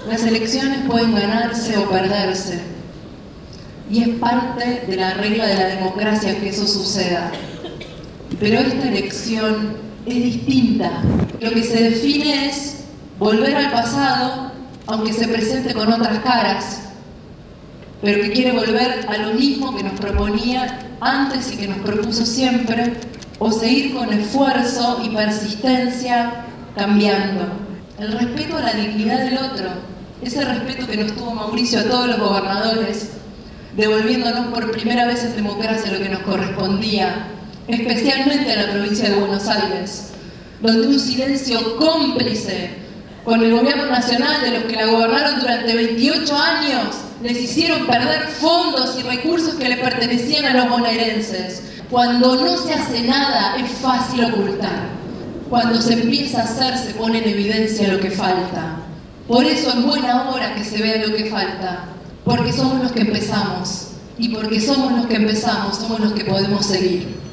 Las elecciones pueden ganarse o perderse, y es parte de la regla de la democracia que eso suceda. Pero esta elección es distinta. Lo que se define es volver al pasado, aunque se presente con otras caras, pero que quiere volver a lo mismo que nos proponía antes y que nos propuso siempre, o seguir con esfuerzo y persistencia cambiando. El respeto a la dignidad del otro, ese respeto que nos tuvo Mauricio a todos los gobernadores, devolviéndonos por primera vez en democracia lo que nos correspondía, especialmente a la provincia de Buenos Aires, donde un silencio cómplice con el gobierno nacional de los que la gobernaron durante 28 años les hicieron perder fondos y recursos que le pertenecían a los bonaerenses. Cuando no se hace nada es fácil ocultar. Cuando se empieza a hacer se pone en evidencia lo que falta. Por eso es buena hora que se vea lo que falta, porque somos los que empezamos. Y porque somos los que empezamos, somos los que podemos seguir.